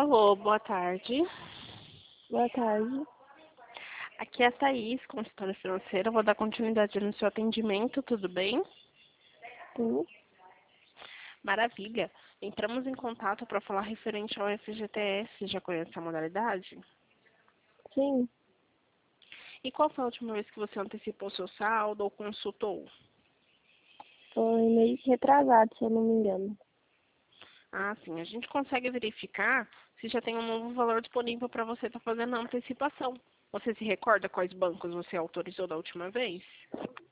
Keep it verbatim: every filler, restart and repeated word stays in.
Alô, boa tarde. Boa tarde. Aqui é a Thaís, consultora financeira. Eu vou dar continuidade no seu atendimento, tudo bem? Sim. Maravilha. Entramos em contato para falar referente ao F G T S. Já conhece a modalidade? Sim. E qual foi a última vez que você antecipou seu saldo ou consultou? Foi meio que retrasado, se eu não me engano. Ah, sim. A gente consegue verificar se já tem um novo valor disponível para você estar fazendo a antecipação. Você se recorda quais bancos você autorizou da última vez?